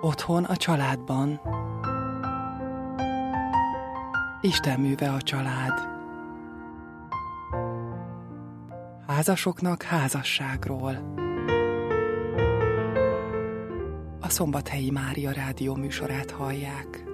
Otthon a családban. Isten műve a család. Házasoknak házasságról. A Szombathelyi Mária Rádió műsorát hallják.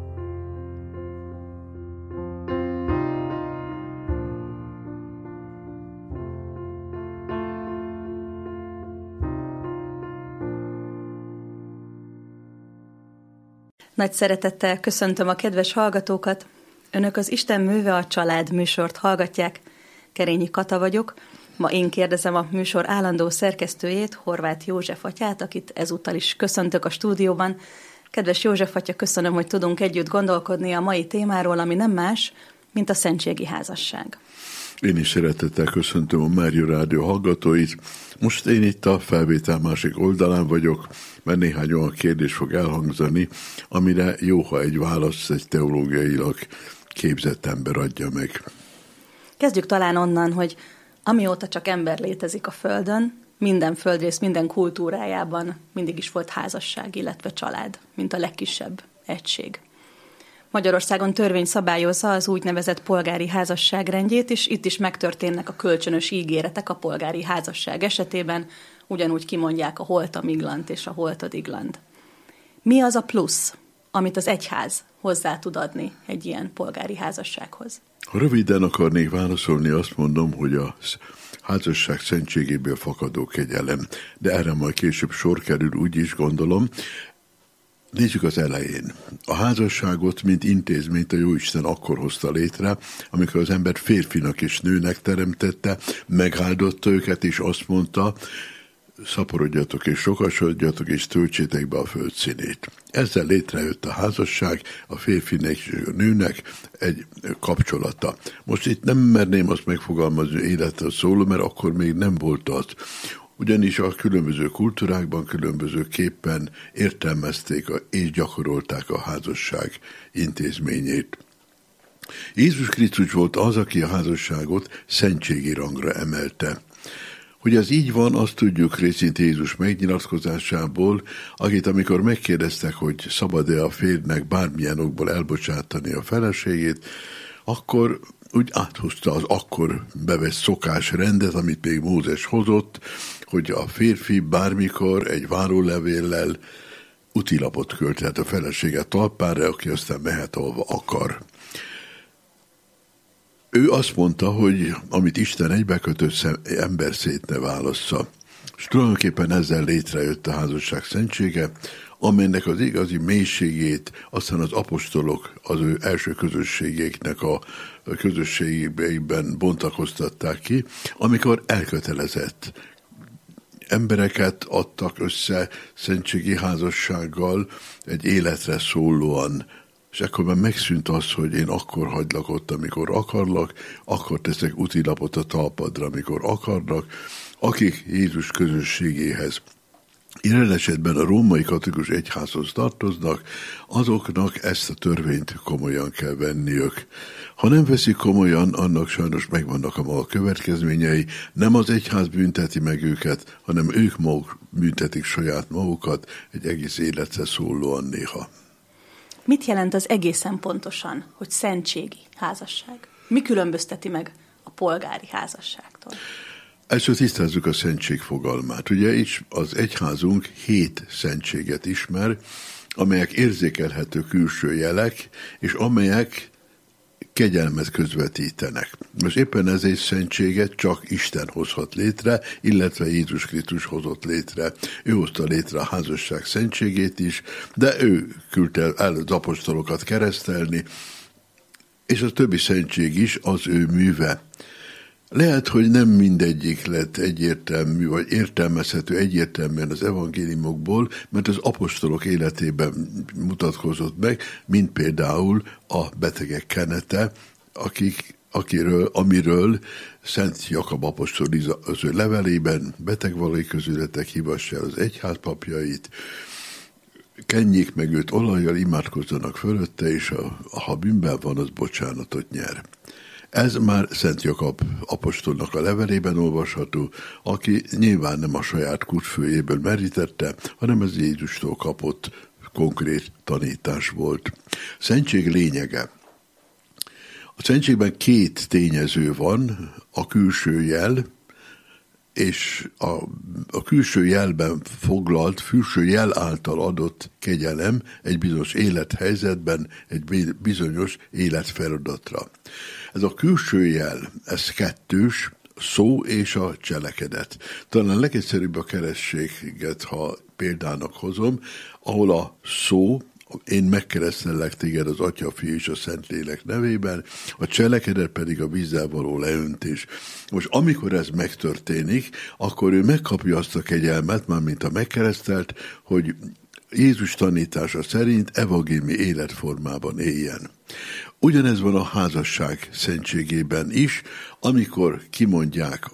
Nagy szeretettel köszöntöm a kedves hallgatókat. Önök az Isten műve a család műsort hallgatják. Kerényi Kata vagyok. Ma én kérdezem a műsor állandó szerkesztőjét, Horváth József atyát, akit ezúttal is köszöntök a stúdióban. Kedves József atya, köszönöm, hogy tudunk együtt gondolkodni a mai témáról, ami nem más, mint a szentségi házasság. Én is szeretettel köszöntöm a Mária Rádió hallgatóit. Most én itt a felvétel másik oldalán vagyok, mert néhány olyan kérdés fog elhangzani, amire jó, ha egy választ egy teológiailag képzett ember adja meg. Kezdjük talán onnan, hogy amióta csak ember létezik a Földön, minden földrész, minden kultúrájában mindig is volt házasság, illetve család, mint a legkisebb egység. Magyarországon törvény szabályozza az úgynevezett polgári házasság rendjét, és itt is megtörténnek a kölcsönös ígéretek a polgári házasság esetében, ugyanúgy kimondják a holtamiglant és a holtadiglant. Mi az a plusz, amit az egyház hozzá tud adni egy ilyen polgári házassághoz? Ha röviden akarnék válaszolni, azt mondom, hogy a házasság szentségéből fakadó kegyelem, de erre majd később sor kerül, úgy is gondolom. Nézzük az elején. A házasságot, mint intézményt a Jóisten akkor hozta létre, amikor az ember férfinak és nőnek teremtette, megáldotta őket, és azt mondta, szaporodjatok és sokasodjatok, és töltsétek be a föld színét. Ezzel létrejött a házasság, a férfinek és a nőnek egy kapcsolata. Most itt nem merném azt megfogalmazni életről szóló, mert akkor még nem volt az. Ugyanis a különböző kultúrákban különbözőképpen értelmezték és gyakorolták a házasság intézményét. Jézus Krisztus volt az, aki a házasságot szentségi rangra emelte. Hogy ez így van, azt tudjuk részint Jézus megnyilatkozásából, akit amikor megkérdeztek, hogy szabad-e a férjnek bármilyen okból elbocsátani a feleségét, akkor úgy áthozta az akkor bevett szokásrendet, amit még Mózes hozott, hogy a férfi bármikor egy várólevéllel útilapot költhet a felesége talpára, aki aztán mehet, ahova akar. Ő azt mondta, hogy amit Isten egybekötött, ember szét ne válassza. És tulajdonképpen ezzel létrejött a házasság szentsége, amelynek az igazi mélységét aztán az apostolok az ő első közösségeknek a közösségeiben bontakoztatták ki, amikor elkötelezett embereket adtak össze szentségi házassággal egy életre szólóan, és akkor már megszűnt az, hogy én akkor hagylak ott, amikor akarlak, akkor teszek útilapot a talpadra, amikor akarnak, akik Jézus közösségéhez, jelen esetben a római katolikus egyházhoz tartoznak, azoknak ezt a törvényt komolyan kell venniük. Ha nem veszik komolyan, annak sajnos megvannak a maga következményei, nem az egyház bünteti meg őket, hanem ők maguk büntetik saját magukat egy egész életre szólóan néha. Mit jelent az egészen pontosan, hogy szentségi házasság? Mi különbözteti meg a polgári házasságtól? Először tisztázzuk a szentség fogalmát. Ugye is az egyházunk 7 szentséget ismer, amelyek érzékelhető külső jelek, és amelyek kegyelmet közvetítenek. Most éppen ezért szentséget csak Isten hozhat létre, illetve Jézus Krisztus hozott létre. Ő hozta létre a házasság szentségét is, de ő küldte el az apostolokat keresztelni, és a többi szentség is az ő műve. Lehet, hogy nem mindegyik lett egyértelmű, vagy értelmezhető egyértelműen az evangéliumokból, mert az apostolok életében mutatkozott meg, mint például a betegek kenete, amiről Szent Jakab apostol az ő levelében betegvalói közületek hívass el az egyház papjait, kenjék meg őt olajjal, imádkozzanak fölötte, és ha bűnben van, az bocsánatot nyer. Ez már Szent Jakab apostolnak a levelében olvasható, aki nyilván nem a saját kutfőjéből merítette, hanem az Jézustól kapott konkrét tanítás volt. Szentség lényege. A szentségben két tényező van, a külső jel, és a külső jelben foglalt, külső jel által adott kegyelem egy bizonyos élethelyzetben, egy bizonyos életfeladatra. Ez a külső jel, ez kettős, szó és a cselekedet. Talán legegyszerűbb a keresztséget, ha példának hozom, ahol a szó, én megkeresztellek téged az Atya, Fiú és a Szentlélek nevében, a cselekedet pedig a vízzel való leöntés. Most amikor ez megtörténik, akkor ő megkapja azt a kegyelmet, mármint a megkeresztelt, hogy Jézus tanítása szerint evangéliumi életformában éljen. Ugyanez van a házasság szentségében is, amikor kimondják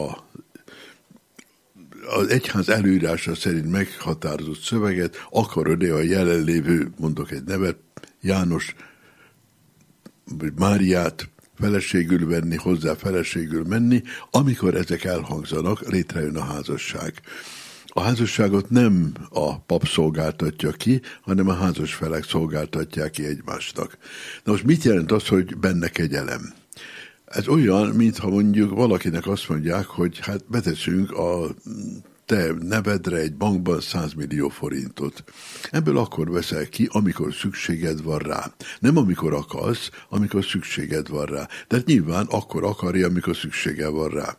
az egyház előírása szerint meghatározott szöveget, akarod-e a jelenlévő, mondok egy nevet, János vagy Máriát feleségül venni, hozzá feleségül menni, amikor ezek elhangzanak, létrejön a házasság. A házasságot nem a pap szolgáltatja ki, hanem a házas felek szolgáltatják ki egymásnak. Na most mit jelent az, hogy benne kegyelem? Ez olyan, mintha mondjuk valakinek azt mondják, hogy hát beteszünk a te nevedre egy bankban 100 millió forintot. Ebből akkor veszel ki, amikor szükséged van rá. Nem amikor akarsz, amikor szükséged van rá. De nyilván akkor akarja, amikor szüksége van rá.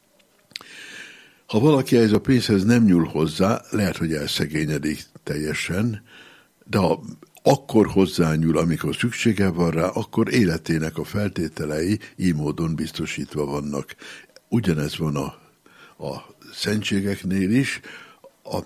Ha valaki ez a pénzhez nem nyúl hozzá, lehet, hogy elszegényedik teljesen, de ha akkor hozzányúl, amikor szüksége van rá, akkor életének a feltételei így módon biztosítva vannak. Ugyanez van a szentségeknél is. A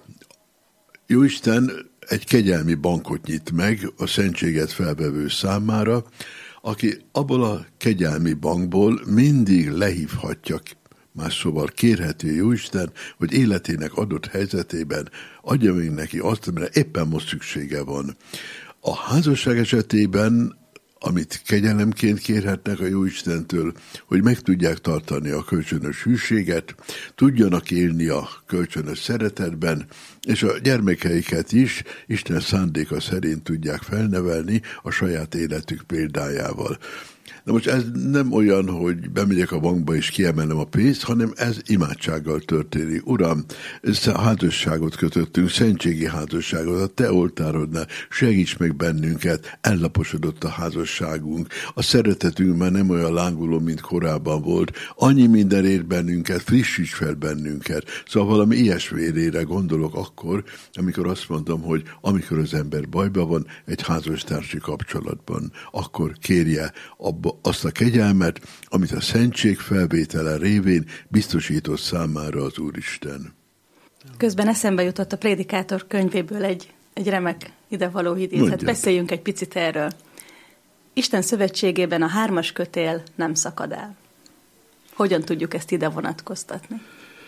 Jóisten egy kegyelmi bankot nyit meg a szentséget felvevő számára, aki abból a kegyelmi bankból mindig lehívhatja, más szóval kérheti Jóisten, hogy életének adott helyzetében adja még neki azt, amire éppen most szüksége van. A házasság esetében, amit kegyelemként kérhetnek a Jóistentől, hogy meg tudják tartani a kölcsönös hűséget, tudjanak élni a kölcsönös szeretetben, és a gyermekeiket is Isten szándéka szerint tudják felnevelni a saját életük példájával. Na most ez nem olyan, hogy bemegyek a bankba és kiemelem a pénzt, hanem ez imádsággal történik. Uram, házasságot kötöttünk, szentségi házasságot, a te oltárodnál, segíts meg bennünket, ellaposodott a házasságunk, a szeretetünk már nem olyan lángoló, mint korábban volt, annyi minden ér bennünket, frissíts fel bennünket. Szóval valami ilyesmére gondolok akkor, amikor azt mondom, hogy amikor az ember bajban van, egy házastársi kapcsolatban, akkor kérje azt a kegyelmet, amit a szentség felvétele révén biztosított számára az Úristen. Közben eszembe jutott a Prédikátor könyvéből egy remek idevaló idézet. Beszéljünk egy picit erről. Isten szövetségében a 3. kötél nem szakad el. Hogyan tudjuk ezt ide vonatkoztatni?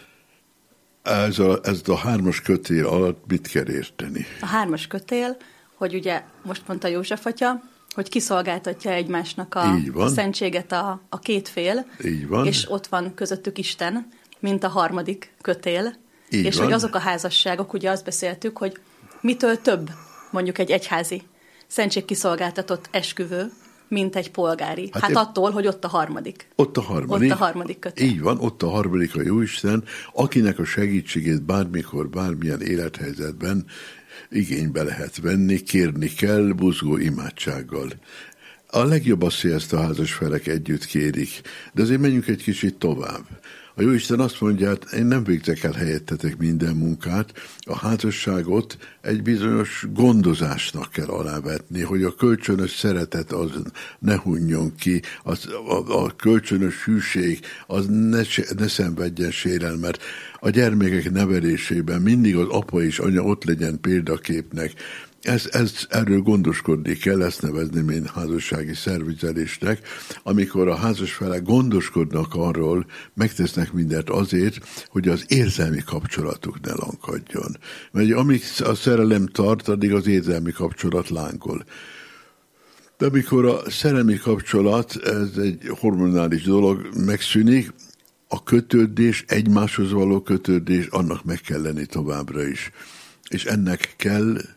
Ez a 3. kötél alatt mit kell érteni? A 3. kötél, hogy ugye most mondta József atya, hogy kiszolgáltatja egymásnak a szentséget a két fél, és ott van közöttük Isten, mint a 3. kötél, és hogy azok a házasságok, ugye azt beszéltük, hogy mitől több mondjuk egy egyházi szentségkiszolgáltatott esküvő, mint egy polgári. Hát attól, hogy ott a 3. Ott a 3. kötél. Így van, ott a 3. a Jóisten, akinek a segítségét bármikor, bármilyen élethelyzetben igénybe lehet venni, kérni kell, buzgó imádsággal. A legjobb az, hogy ezt a házas felek együtt kérik, de azért menjünk egy kicsit tovább. A Jóisten azt mondja, hát én nem végzek el helyettetek minden munkát, a házasságot egy bizonyos gondozásnak kell alávetni, hogy a kölcsönös szeretet az ne hunjon ki, a kölcsönös hűség az ne szenvedjen sérelmet. A gyermekek nevelésében mindig az apa és anya ott legyen példaképnek. Erről gondoskodni kell, ezt nevezném én házassági szervizelésnek, amikor a házasfelek gondoskodnak arról, megtesznek mindent azért, hogy az érzelmi kapcsolatuk ne lankadjon. Mert amíg a szerelem tart, addig az érzelmi kapcsolat lángol. De amikor a szerelmi kapcsolat, ez egy hormonális dolog, megszűnik, a kötődés, egymáshoz való kötődés, annak meg kell lenni továbbra is. És ennek kell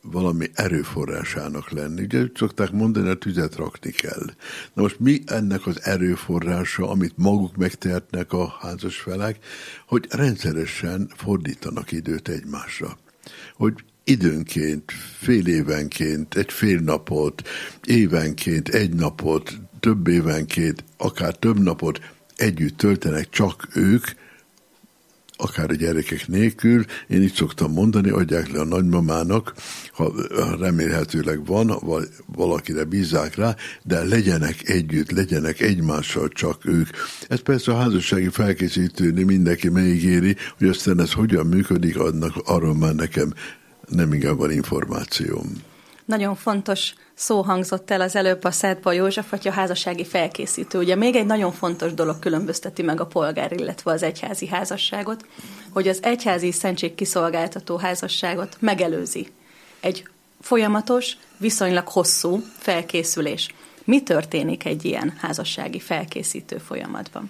valami erőforrásának lenni. Ugye szokták mondani, hogy tüzet rakni kell. Na most mi ennek az erőforrása, amit maguk megtehetnek a házas felek, hogy rendszeresen fordítanak időt egymásra. Hogy időnként, fél évenként, egy fél napot, évenként, egy napot, több évenként, akár több napot együtt töltenek csak ők, akár a gyerekek nélkül. Én így szoktam mondani, adják le a nagymamának, ha remélhetőleg van, vagy valakire bízzák rá, de legyenek együtt, legyenek egymással csak ők. Ez persze a házassági felkészítőnél mindenki megígéri, hogy aztán ez hogyan működik, arról már nekem nem igen van információm. Nagyon fontos szó hangzott el az előbb a Szádba József atya, házassági felkészítő. Ugye még egy nagyon fontos dolog különbözteti meg a polgár, illetve az egyházi házasságot, hogy az egyházi szentségkiszolgáltató házasságot megelőzi egy folyamatos, viszonylag hosszú felkészülés. Mi történik egy ilyen házassági felkészítő folyamatban?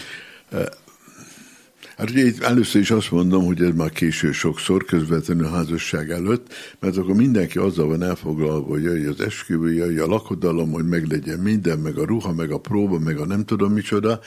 Hát ugye itt először is azt mondom, hogy ez már késő sokszor, közvetlenül a házasság előtt, mert akkor mindenki azzal van elfoglalva, hogy jöjj az esküvő, jöjj a lakodalom, hogy meglegyen minden, meg a ruha, meg a próba, meg a nem tudom micsoda.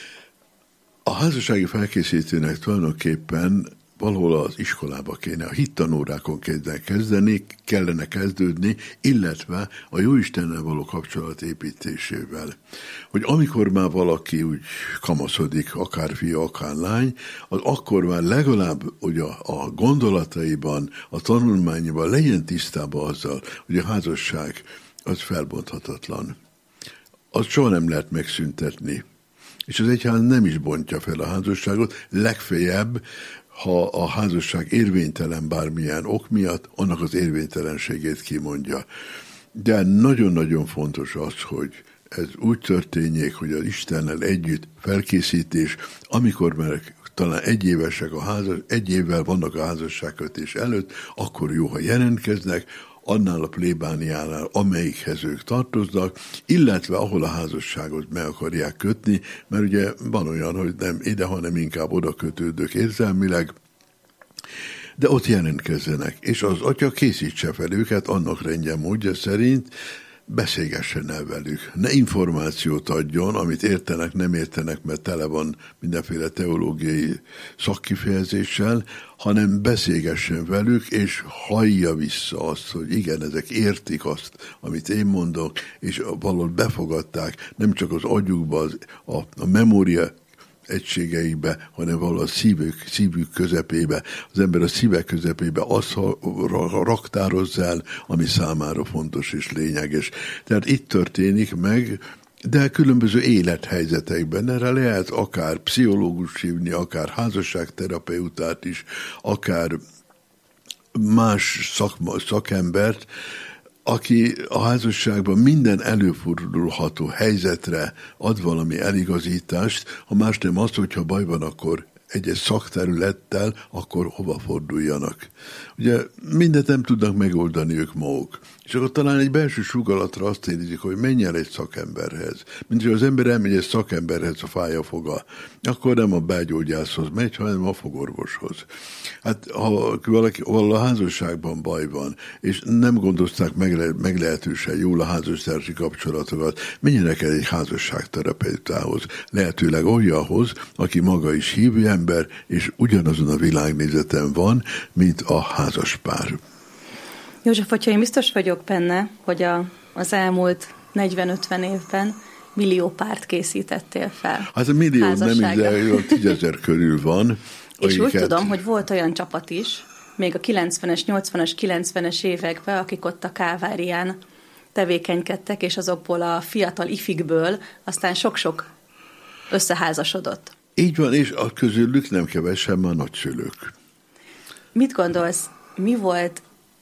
A házassági felkészítőnek tulajdonképpen valahol az iskolába kéne, a hittanórákon kellene kezdődni, illetve a Jóistennel való kapcsolat építésével. Hogy amikor már valaki úgy kamaszodik, akár fiú, akár lány, az akkor már legalább hogy a gondolataiban, a tanulmányban legyen tisztában azzal, hogy a házasság az felbonthatatlan. Azt soha nem lehet megszüntetni. És az egyház nem is bontja fel a házasságot, legfeljebb, ha a házasság érvénytelen bármilyen ok miatt, annak az érvénytelenségét kimondja. De nagyon-nagyon fontos az, hogy ez úgy történjék, hogy az Istennel együtt felkészítés, amikor már talán egy évvel vannak a házasságkötés előtt, akkor jó, ha jelentkeznek, annál a plébániánál, amelyikhez ők tartoznak, illetve ahol a házasságot meg akarják kötni, mert ugye van olyan, hogy nem ide, hanem inkább oda kötődök érzelmileg, de ott jelentkezzenek, és az atya készítse fel őket annak rendje módja szerint, beszélgessen el velük. Ne információt adjon, amit értenek, nem értenek, mert tele van mindenféle teológiai szakkifejezéssel, hanem beszélgessen velük, és hallja vissza azt, hogy igen, ezek értik azt, amit én mondok, és valahol befogadták, nem csak az agyukba, a memória egységeibe, hanem valahol a szívük közepébe, az ember a szívek közepébe azt raktározza el, ami számára fontos és lényeges. Tehát itt történik meg, de különböző élethelyzetekben erre lehet akár pszichológus hívni, akár házasságterapeutát is, akár más szakembert, aki a házasságban minden előfordulható helyzetre ad valami eligazítást, ha más nem azt, hogyha baj van, akkor egy szakterülettel, akkor hova forduljanak. Ugye mindent nem tudnak megoldani ők maguk. És akkor talán egy belső sugallatra azt érzik, hogy menj el egy szakemberhez. Mint hogy az ember elmegy egy szakemberhez, a fáj a foga, akkor nem a belgyógyászhoz megy, hanem a fogorvoshoz. Hát ha valaki a házasságban baj van, és nem gondozták meglehetősen jól a házastársi kapcsolatokat, menjenek el egy házasságterapeutához, lehetőleg olyanhoz, aki maga is hívő ember, és ugyanazon a világnézeten van, mint a házaspár. József atya, én biztos vagyok benne, hogy az elmúlt 40-50 évben millió párt készítettél fel. Hát a millió nem is, de 10 000 körül van. És úgy tudom, hogy volt olyan csapat is, még a 90-es, 80-as, 90-es években, akik ott a Kávárián tevékenykedtek, és azokból a fiatal ifikből aztán sok-sok összeházasodott. Így van, és a közülük nem kevesen már nagyszülők. Mit gondolsz, mi volt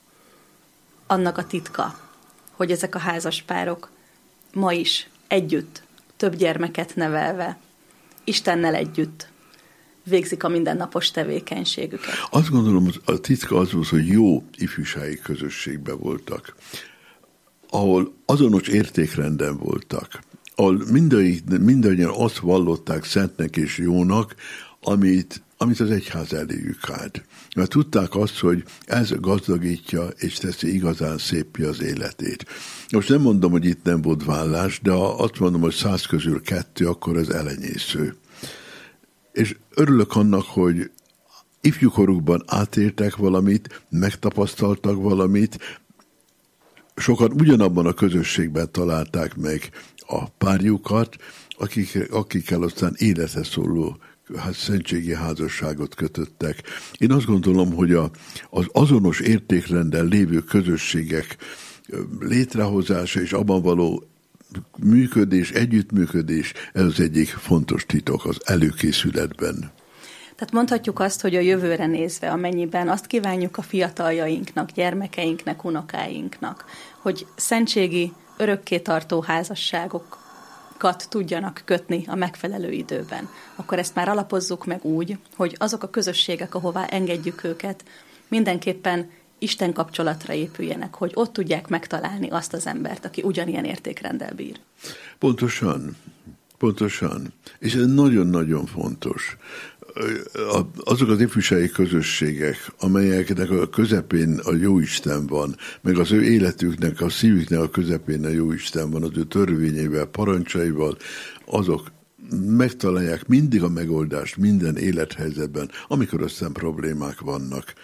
annak a titka, hogy ezek a házaspárok ma is együtt, több gyermeket nevelve, Istennel együtt végzik a mindennapos tevékenységüket? Azt gondolom, a titka az volt, hogy jó ifjúsági közösségben voltak, ahol azonos értékrenden voltak, ahol mindannyian azt vallották szentnek és jónak, amit az egyház eléjük állt. Mert tudták azt, hogy ez gazdagítja és teszi igazán széppé az életét. Most nem mondom, hogy itt nem volt vállás, de ha azt mondom, hogy 100 közül 2, akkor ez elenyésző. És örülök annak, hogy ifjúkorukban átéltek valamit, megtapasztaltak valamit, sokan ugyanabban a közösségben találták meg a párjukat, akikkel aztán életre szóló szentségi házasságot kötöttek. Én azt gondolom, hogy az azonos értékrenden lévő közösségek létrehozása és abban való működés, együttműködés, ez az egyik fontos titok az előkészületben. Tehát mondhatjuk azt, hogy a jövőre nézve, amennyiben azt kívánjuk a fiataljainknak, gyermekeinknek, unokáinknak, hogy szentségi, örökkétartó házasságokat tudjanak kötni a megfelelő időben, akkor ezt már alapozzuk meg úgy, hogy azok a közösségek, ahová engedjük őket, mindenképpen Isten kapcsolatra épüljenek, hogy ott tudják megtalálni azt az embert, aki ugyanilyen értékrenddel bír. Pontosan. És ez nagyon-nagyon fontos. Azok az ifjúsági közösségek, amelyeknek a közepén a Jóisten van, meg az ő életüknek, a szívüknek a közepén a Jóisten van, az ő törvényeivel, parancsaival, azok megtalálják mindig a megoldást minden élethelyzetben, amikor aztán problémák vannak.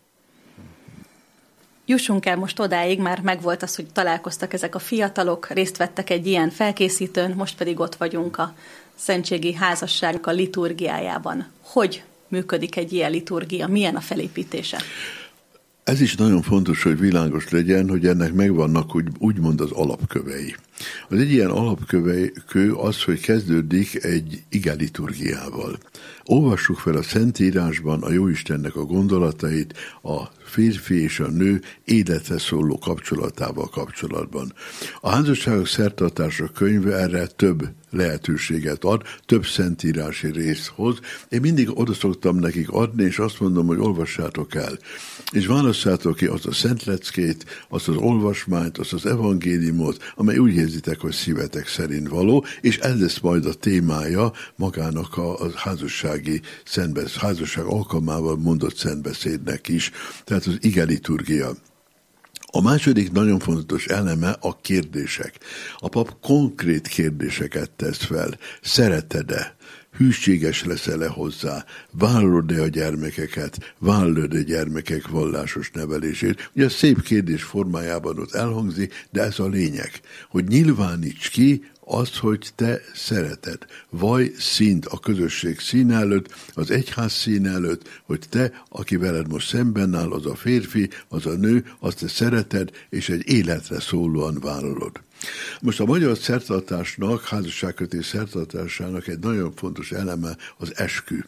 Jussunk el most odáig, már megvolt az, hogy találkoztak ezek a fiatalok, részt vettek egy ilyen felkészítőn, most pedig ott vagyunk a szentségi házasságnak a liturgiájában. Hogy működik egy ilyen liturgia? Milyen a felépítése? Ez is nagyon fontos, hogy világos legyen, hogy ennek megvannak úgymond az alapkövei. Az egy ilyen alapkő az, hogy kezdődik egy igeliturgiával. Olvassuk fel a Szentírásban a Jóistennek a gondolatait a férfi és a nő életre szóló kapcsolatával kapcsolatban. A házasságok szertartása könyve erre több lehetőséget ad, több szentírási részt hoz. Én mindig oda szoktam nekik adni, és azt mondom, hogy olvassátok el. És válasszátok ki azt a szentleckét, azt az olvasmányt, azt az evangéliumot, amely úgy érzitek, hogy szívetek szerint való, és ez lesz majd a témája magának a házasság alkalmával mondott szentbeszédnek is, tehát az igeliturgia. A második nagyon fontos eleme a kérdések. A pap konkrét kérdéseket tesz fel. Szereted-e? Hűséges leszel-e hozzá? Vállalod-e a gyermekeket? Vállalod-e gyermekek vallásos nevelését? Ugye a szép kérdés formájában ott elhangzik, de ez a lényeg, hogy nyilváníts ki az, hogy te szereted. Vaj színt a közösség szín előtt, az egyház szín előtt, hogy te, aki veled most szemben áll, az a férfi, az a nő, azt te szereted, és egy életre szólóan vállalod. Most a magyar szertartásnak, házasságkötés szertartásának egy nagyon fontos eleme az eskü.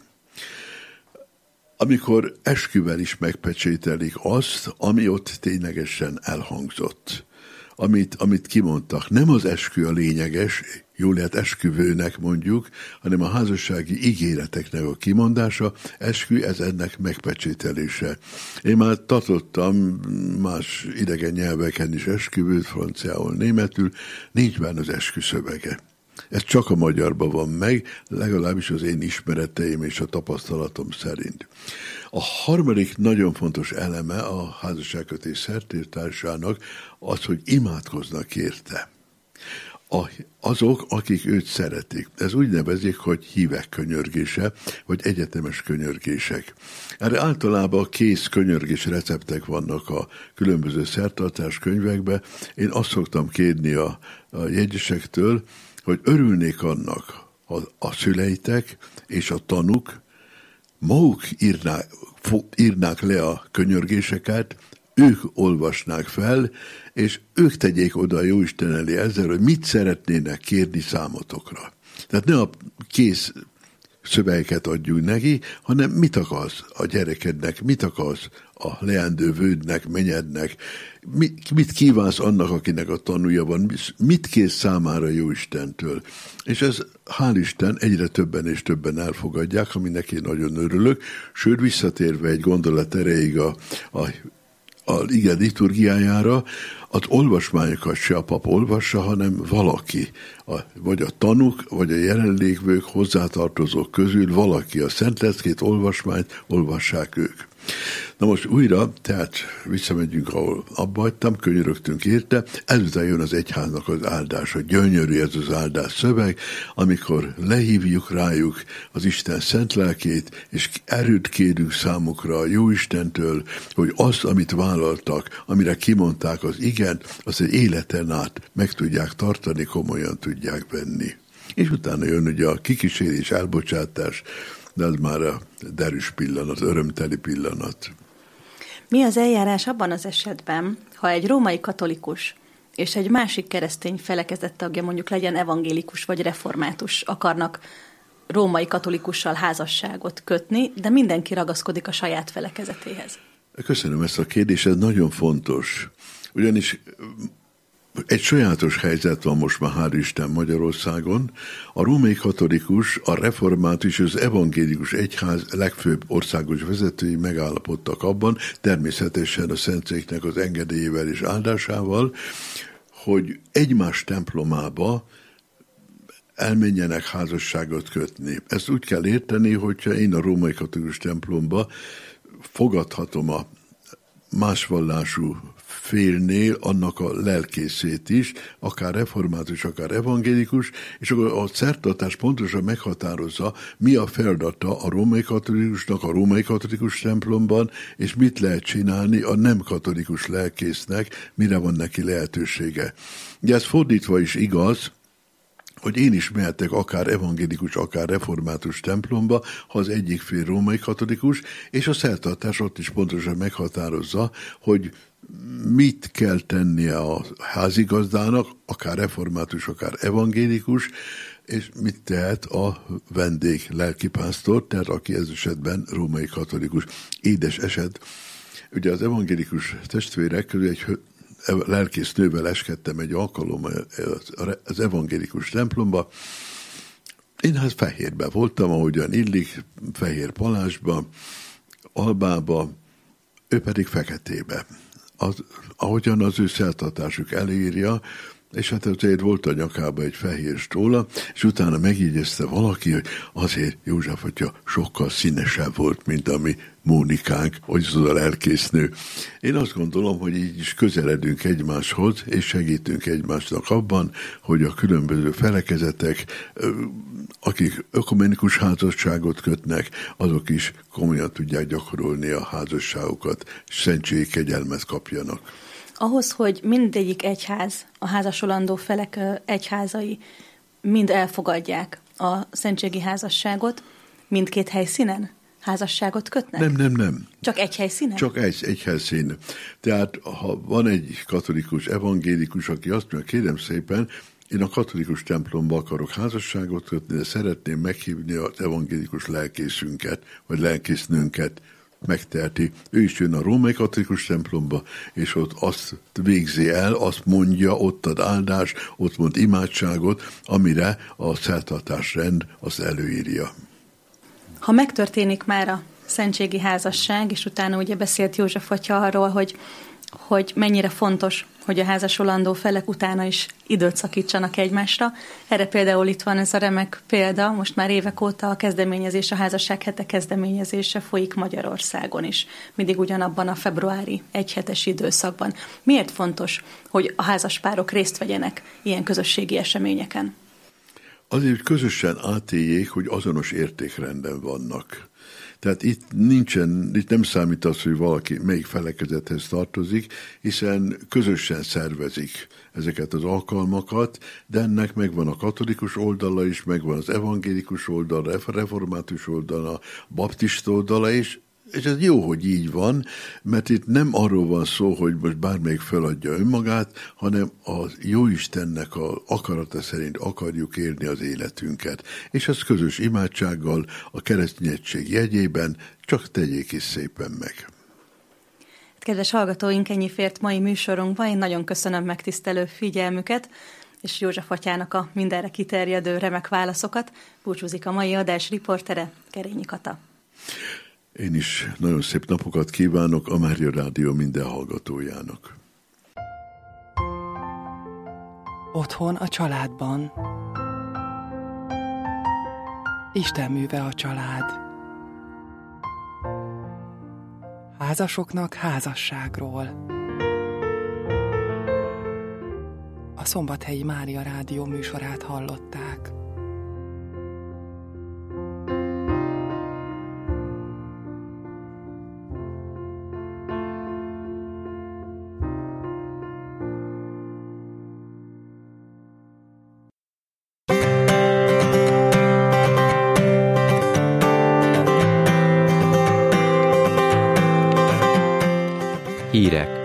Amikor esküvel is megpecsételik azt, ami ott ténylegesen elhangzott. Amit kimondtak. Nem az eskü a lényeges, jól lehet esküvőnek mondjuk, hanem a házassági ígéreteknek a kimondása, eskü, ez ennek megpecsételése. Én már tartottam más idegen nyelveken is esküvőt, franciául, németül, nincs benne az eskü szövege. Ez csak a magyarban van meg, legalábbis az én ismereteim és a tapasztalatom szerint. A harmadik nagyon fontos eleme a házasságkötés szertartásának az, hogy imádkoznak érte. Azok, akik őt szeretik. Ez úgy nevezik, hogy hívek könyörgése, vagy egyetemes könyörgések. Erre általában kész könyörgés receptek vannak a különböző szertartás könyvekben. Én azt szoktam kérni a jegyesektől, hogy örülnék annak a szüleitek és a tanuk, maguk írnák le a könyörgéseket, ők olvasnák fel, és ők tegyék oda a Jóisten elé ezzel, hogy mit szeretnének kérni számotokra. Tehát ne a kész szövegeket adjunk neki, hanem mit akarsz a gyerekednek, mit akarsz a leendő vődnek, menyednek, mit kívánsz annak, akinek a tanúja van, mit kész számára Jóistentől. És ez, hál' Isten, egyre többen és többen elfogadják, aminek én nagyon örülök, sőt, visszatérve egy gondolat erejéig a ige liturgiájára, az olvasmányokat se a pap olvassa, hanem valaki, vagy a tanúk, vagy a jelenlévők, hozzátartozók közül valaki a Szentleckét, olvasmányt olvassák ők. Na most újra, tehát visszamegyünk, ahol abba hagytam, könyörögtünk érte, ezután jön az egyháznak az áldása. Gyönyörű ez az áldás szöveg, amikor lehívjuk rájuk az Isten szent lelkét, és erőt kérünk számukra a Jóistentől, hogy azt, amit vállaltak, amire kimondták az igent, azt egy életen át meg tudják tartani, komolyan tudják venni. És utána jön ugye a kikísérés, elbocsátás, de ez már a derűs pillanat, örömteli pillanat. Mi az eljárás abban az esetben, ha egy római katolikus és egy másik keresztény felekezet tagja, mondjuk legyen evangélikus vagy református, akarnak római katolikussal házasságot kötni, de mindenki ragaszkodik a saját felekezetéhez? Köszönöm ezt a kérdést, ez nagyon fontos. Ugyanis egy sajátos helyzet van most már, hál' Isten, Magyarországon. A római katolikus, a református és az evangélikus egyház legfőbb országos vezetői megállapodtak abban, természetesen a szentszéknek az engedélyével és áldásával, hogy egymás templomába elmenjenek házasságot kötni. Ezt úgy kell érteni, hogyha én a római katolikus templomba fogadhatom a más vallású félnél annak a lelkészét is, akár református, akár evangélikus, és akkor a szertartás pontosan meghatározza, mi a feladata a római katolikusnak a római katolikus templomban, és mit lehet csinálni a nem katolikus lelkésznek, mire van neki lehetősége. De ez fordítva is igaz, hogy én is mehetek akár evangélikus, akár református templomba, ha az egyik fél római katolikus, és a szertartás ott is pontosan meghatározza, hogy mit kell tennie a házigazdának, akár református, akár evangélikus, és mit tehet a vendég lelkipásztor, tehát aki ez esetben római katolikus. Édes eset, ugye az evangélikus testvérek közül egy lelkész nővel eskedtem egy alkalommal az evangélikus templomba. Én hát fehérbe voltam, ahogyan illik, fehér palásba, albába, ő pedig feketébe. Ahogyan az ő szertartásuk elírja, és hát azért volt a nyakában egy fehér stóla, és utána megjegyezte valaki, hogy azért József atya sokkal színesebb volt, mint a mi Mónikánk, hogy az a lelkésznő. Én azt gondolom, hogy így is közeledünk egymáshoz, és segítünk egymásnak abban, hogy a különböző felekezetek, akik ökumenikus házasságot kötnek, azok is komolyan tudják gyakorolni a házasságokat, és szentségi kegyelmet kapjanak. Ahhoz, hogy mindegyik egyház, a házasolandó felek egyházai mind elfogadják a szentségi házasságot, mindkét helyszínen házasságot kötnek? Nem. Csak egy helyszínen? Csak egy helyszínen. Tehát, ha van egy katolikus, evangélikus, aki azt mondja, kérem szépen, én a katolikus templomba akarok házasságot kötni, de szeretném meghívni az evangélikus lelkészünket, vagy lelkésznőnket, megteheti. Ő is jön a római katolikus templomba, és ott azt végzi el, azt mondja, ott ad áldás, ott mond imádságot, amire a szertartásrend azt előírja. Ha megtörténik már a szentségi házasság, és utána ugye beszélt József atya arról, hogy mennyire fontos, hogy a házasolandó felek utána is időt szakítsanak egymásra. Erre például itt van ez a remek példa, most már évek óta a kezdeményezés, a házasság hete kezdeményezése folyik Magyarországon is, mindig ugyanabban a februári egyhetes időszakban. Miért fontos, hogy a házaspárok részt vegyenek ilyen közösségi eseményeken? Azért, hogy közösen átéljék, hogy azonos értékrenden vannak. Tehát itt nem számít az, hogy valaki melyik felekezethez tartozik, hiszen közösen szervezik ezeket az alkalmakat, de ennek megvan a katolikus oldala is, megvan az evangélikus oldala, a református oldala, a baptista oldala is, és ez jó, hogy így van, mert itt nem arról van szó, hogy most bármelyik feladja önmagát, hanem az Jóistennek a akarata szerint akarjuk élni az életünket. És ezt közös imádsággal, a kereszténység jegyében csak tegyék is szépen meg. Kedves hallgatóink, ennyi fért mai műsorunkba. Én nagyon köszönöm megtisztelő figyelmüket, és József atyának a mindenre kiterjedő remek válaszokat. Búcsúzik a mai adás riportere, Kerényi Kata. Én is nagyon szép napokat kívánok a Mária Rádió minden hallgatójának. Otthon a családban. Isten műve a család. Házasoknak házasságról. A Szombathelyi Mária Rádió műsorát hallották. Hírek.